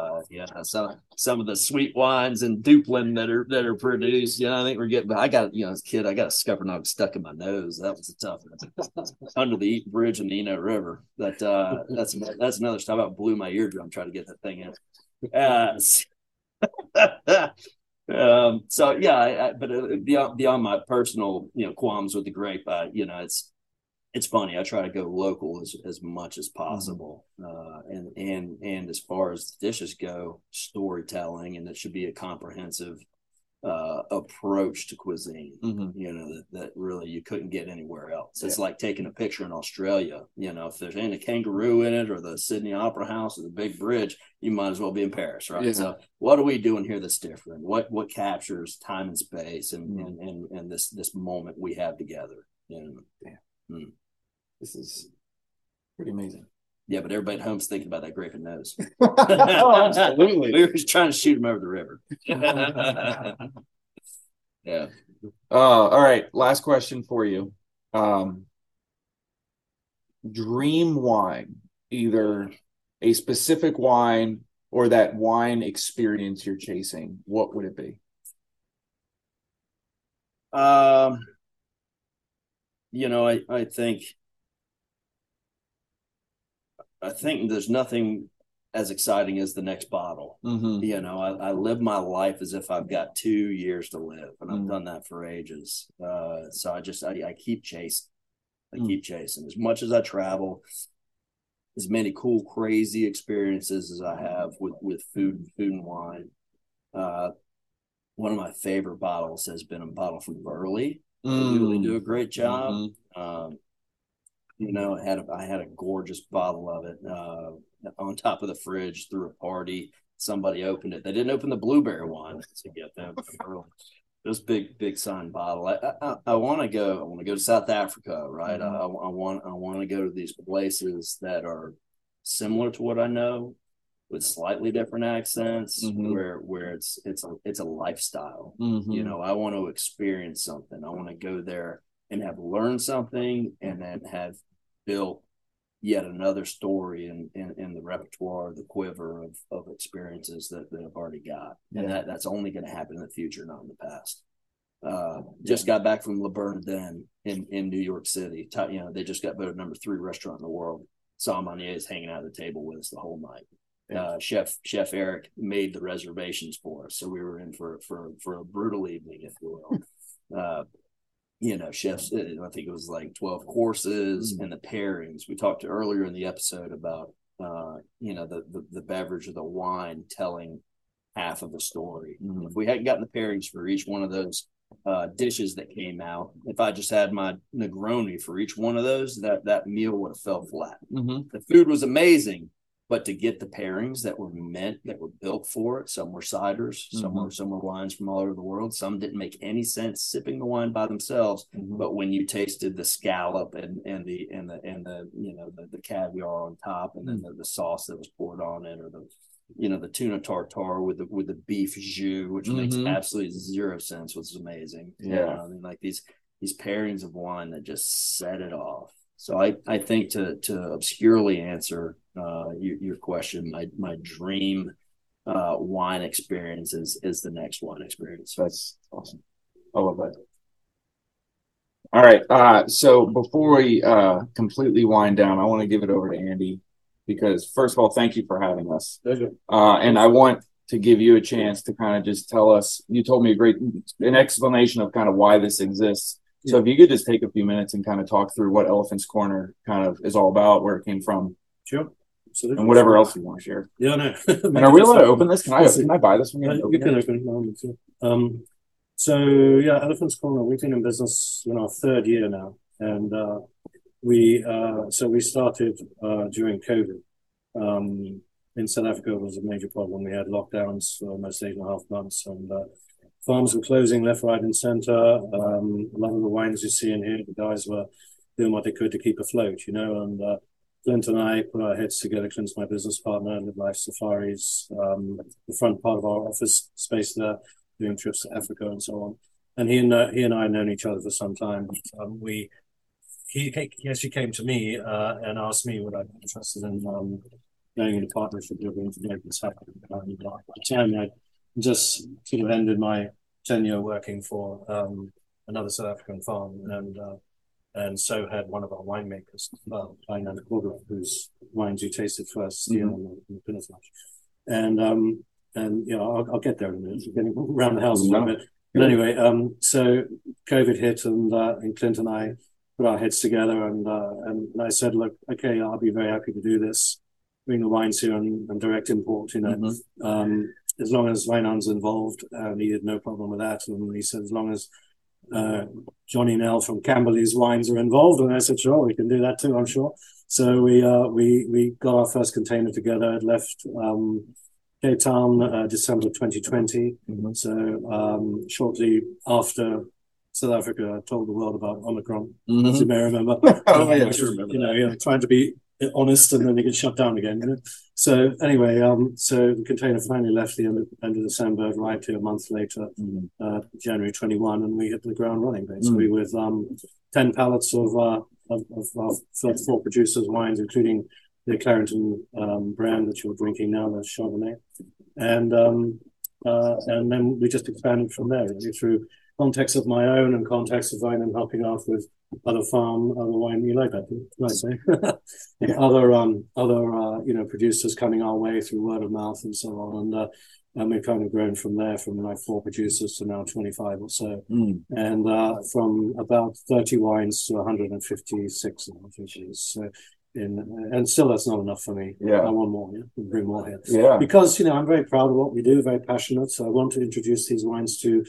Some of the sweet wines and Duplin that are produced. I think we're getting. I got as a kid, I got a Scuppernong stuck in my nose. That was a tough one. Under the Eaton Bridge in the Eno River. But that's another stuff. I blew my eardrum trying to get that thing in. So yeah, but beyond my personal qualms with the grape, it's funny. I try to go local as much as possible, and as far as the dishes go, storytelling, and it should be a comprehensive approach to cuisine. That really you couldn't get anywhere else. It's like taking a picture in Australia. If there's any kangaroo in it, or the Sydney Opera House, or the Big Bridge, you might as well be in Paris, right? Yeah. So what are we doing here that's different? What captures time and space and this moment we have together?
This is pretty amazing.
Yeah, but everybody at home's thinking about that grape and nose.
Oh, absolutely.
We were just trying to shoot him over the river. Yeah.
All right. Last question for you. Dream wine, either a specific wine or that wine experience you're chasing. What would it be?
I think there's nothing as exciting as the next bottle. I live my life as if I've got 2 years to live, and I've done that for ages. So I keep chasing. Keep chasing. As much as I travel, as many cool, crazy experiences as I have with food and wine. One of my favorite bottles has been a bottle from Burley. They really do a great job. I had a gorgeous bottle of it on top of the fridge through a party. Somebody opened it. They didn't open the blueberry one to get them. This big signed bottle. I want to go. I want to go to South Africa, right? I want to go to these places that are similar to what I know, with slightly different accents, where it's a lifestyle. I want to experience something. I want to go there and have learned something, and then have built yet another story in the repertoire, the quiver of experiences that I've already got. And that's only going to happen in the future, not in the past. Just got back from Le Bernardin in New York City. They just got voted number 3 restaurant in the world. Saul Monier is hanging out at the table with us the whole night. Chef Eric made the reservations for us, so we were in for a brutal evening, if you will. Chefs, I think it was like 12 courses and the pairings. We talked earlier in the episode about, the beverage or the wine telling half of the story. If we hadn't gotten the pairings for each one of those dishes that came out. If I just had my Negroni for each one of those, that meal would have fell flat. The food was amazing, but to get the pairings that were built for it, some were ciders, some were wines from all over the world. Some didn't make any sense sipping the wine by themselves. But when you tasted the scallop and the the caviar on top, and then the sauce that was poured on it, or the tuna tartare with the beef jus, which makes absolutely zero sense, was amazing. I mean, like these pairings of wine that just set it off. So I think to obscurely answer your question, my dream wine experience is the next wine experience.
That's awesome. I love that. All right. So before we completely wind down, I want to give it over to Andy, because first of all, thank you for having us.
Pleasure.
And I want to give you a chance to kind of just tell us, you told me an explanation of kind of why this exists. So if you could just take a few minutes and kind of talk through what Elephant's Corner kind of is all about, where it came from.
Sure. Absolutely.
And whatever else you want to share.
Yeah, no.
And are we allowed to open this? Can I buy this from you?
You can open. So Elephant's Corner, we've been in business in our third year now. And we started during COVID. In South Africa, it was a major problem. We had lockdowns for almost 8.5 months, and farms were closing left, right, and center. A lot of the wines you see in here, the guys were doing what they could to keep afloat, and Clint and I put our heads together. Clint's my business partner, Live Life Safaris, the front part of our office space there, doing trips to Africa and so on. And he and I had known each other for some time. He actually came to me and asked me would I be interested in going into partnership with him to make this happen. At the time, I just sort of ended my tenure working for another South African farm, and so had one of our winemakers, Ferdinand Cordoba, whose wines you tasted first, on the Pinot Noir. And I'll get there in a minute. We're getting around the house a little bit. But anyway, so COVID hit, and Clint and I put our heads together, and I said, look, okay, I'll be very happy to do this, bring the wines here and direct import, as long as Wynand's involved, and he had no problem with that. And he said, as long as Johnny Nell from Camberley's Wines are involved, and I said, sure, we can do that too, I'm sure. So we got our first container together. It left Cape Town December 2020. So shortly after South Africa told the world about Omicron, as you may remember.
I remember.
Trying to be honest, and then they get shut down again. So anyway, so the container finally left the end of December, right here a month later, January 21, and we hit the ground running basically with 10 pallets of our 4 producers' wines, including the Clarington brand that you're drinking now, the Chardonnay, and then we just expanded from there really, through context of my own and context of wine and helping out with other wine. You like that, nice, eh? Other producers coming our way through word of mouth and so on, and we've kind of grown from there, from like 4 producers to now 25 or so, and from about 30 wines to 156, I think it is. So, and still that's not enough for me. I want more. We'll bring more here. Because I'm very proud of what we do, very passionate. So I want to introduce these wines to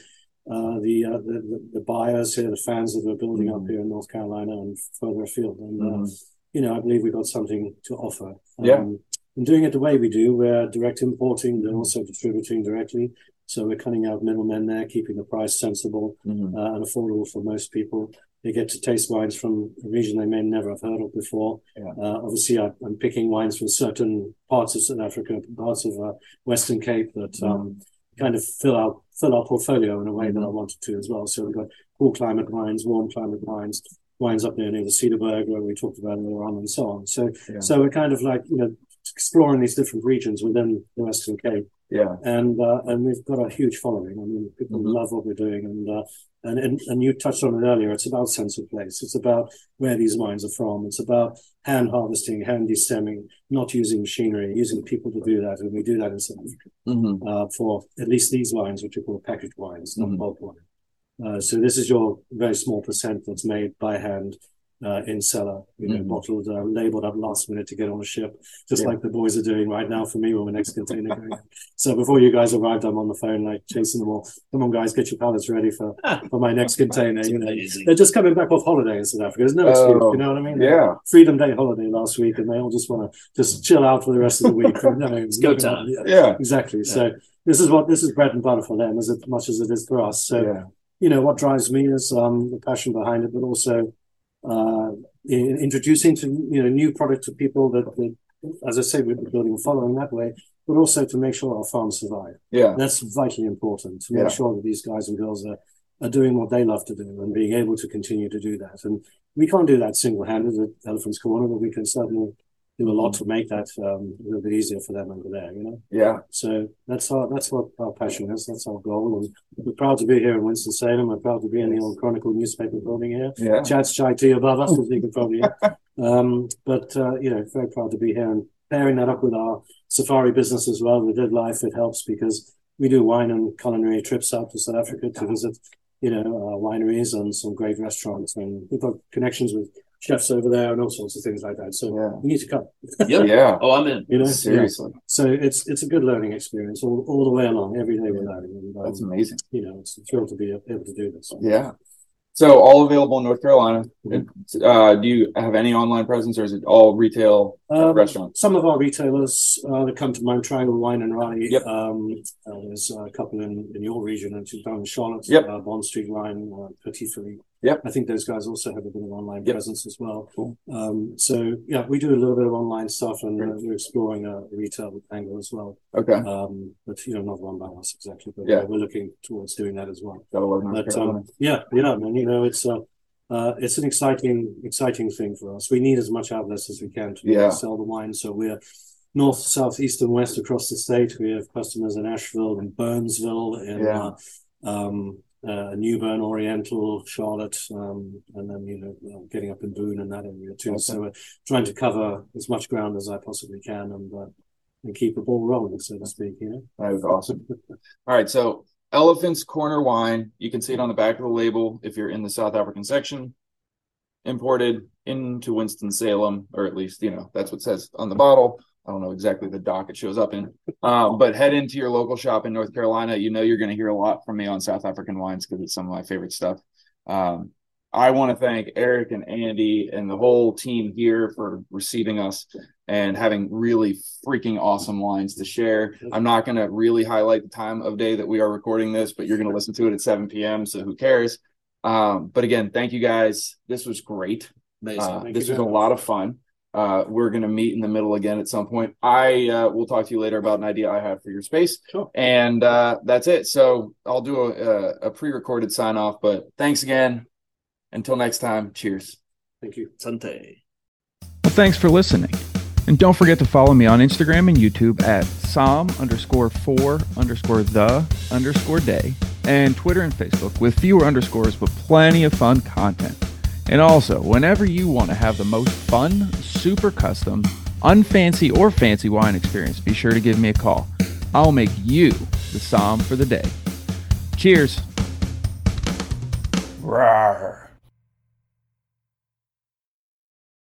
the buyers here, the fans that are building up here in North Carolina and further afield. And I believe we've got something to offer. And doing it the way we do, we're direct importing, then also distributing directly. So we're cutting out middlemen there, keeping the price sensible and affordable for most people. They get to taste wines from a region they may never have heard of before. Obviously, I'm picking wines from certain parts of South Africa, parts of Western Cape that kind of fill our portfolio in a way that I wanted to as well. So we've got cool climate wines, warm climate wines up near the Cederberg where we talked about earlier on, and so on. So we're kind of like exploring these different regions within the Western Cape. And we've got a huge following. I mean, people love what we're doing, and you touched on it earlier. It's about sense of place. It's about where these wines are from. It's about hand harvesting, hand destemming, not using machinery, using people to do that, and we do that in South Africa for at least these wines, which are called packaged wines, not bulk wine. So this is your very small percent that's made by hand in cellar, bottled, labeled up last minute to get on a ship, just like the boys are doing right now for me when my next container going in. So before you guys arrived, I'm on the phone, like chasing them all. Come on, guys, get your pallets ready for my next container. They're just coming back off holiday in South Africa. There's no excuse, you know what I mean?
Yeah.
Freedom Day holiday last week, and they all just want to just chill out for the rest of the week.
It's go time.
Yeah, exactly. Yeah. So this is bread and butter for them as much as it is for us. So what drives me is the passion behind it, but also in introducing to new product to people that, as I say, we're building a following that way, but also to make sure our farms survive.
Yeah,
that's vitally important to make sure that these guys and girls are doing what they love to do and being able to continue to do that. And we can't do that single-handed at Elephant's Corner, but we can certainly do a lot to make that a little bit easier for them over there,
Yeah.
So that's what our passion is. That's our goal. And we're proud to be here in Winston-Salem. We're proud to be in the old Chronicle newspaper building here.
Yeah.
Chad's chai tea above us, as you can probably hear. But very proud to be here and pairing that up with our safari business as well. With Live Life, it helps because we do wine and culinary trips out to South Africa to visit, wineries and some great restaurants. And we've got connections with chefs over there and all sorts of things like that. So you need to come.
Yeah. Oh, I'm in.
Seriously.
Yeah. So it's a good learning experience all the way along. Every day we're learning. And,
that's amazing.
It's a thrill to be able to do this.
Yeah. So all available in North Carolina. Do you have any online presence, or is it all retail restaurants?
Some of our retailers that come to mind, Triangle Wine and Rye.
Yep.
There's a couple in your region, and down in Charlotte.
Yep.
Bond Street Wine, Petit Philippe.
Yep.
I think those guys also have a bit of online presence as well.
Cool.
So we do a little bit of online stuff, and we're exploring a retail angle as well.
Okay.
But not run by us exactly, but we're looking towards doing that as well. It's an exciting thing for us. We need as much outlets as we can to sell the wine. So we're north, south, east, and west across the state. We have customers in Asheville and Burnsville, in New Bern, Oriental, Charlotte, and then getting up in Boone and that area too. Okay. So we're trying to cover as much ground as I possibly can and keep the ball rolling, so to speak.
That is awesome. All right, so Elephant's Corner wine. You can see it on the back of the label if you're in the South African section. Imported into Winston-Salem, or at least, that's what it says on the bottle. I don't know exactly the dock it shows up in. But head into your local shop in North Carolina. You're going to hear a lot from me on South African wines because it's some of my favorite stuff. I want to thank Eric and Andy and the whole team here for receiving us and having really freaking awesome wines to share. I'm not going to really highlight the time of day that we are recording this, but you're going to listen to it at 7 p.m., so who cares? But again, thank you guys. This was great. This was a lot of fun. We're going to meet in the middle again at some point. I will talk to you later about an idea I have for your space.
Sure.
And that's it. So I'll do a pre-recorded sign off, but thanks again. Until next time, cheers.
Thank you.
Sante.
Well, thanks for listening. And don't forget to follow me on Instagram and YouTube at Psalm_4_the_day and Twitter and Facebook with fewer underscores but plenty of fun content. And also, whenever you want to have the most fun, super custom, unfancy or fancy wine experience, be sure to give me a call. I'll make you the Psalm for the day. Cheers. Rawr.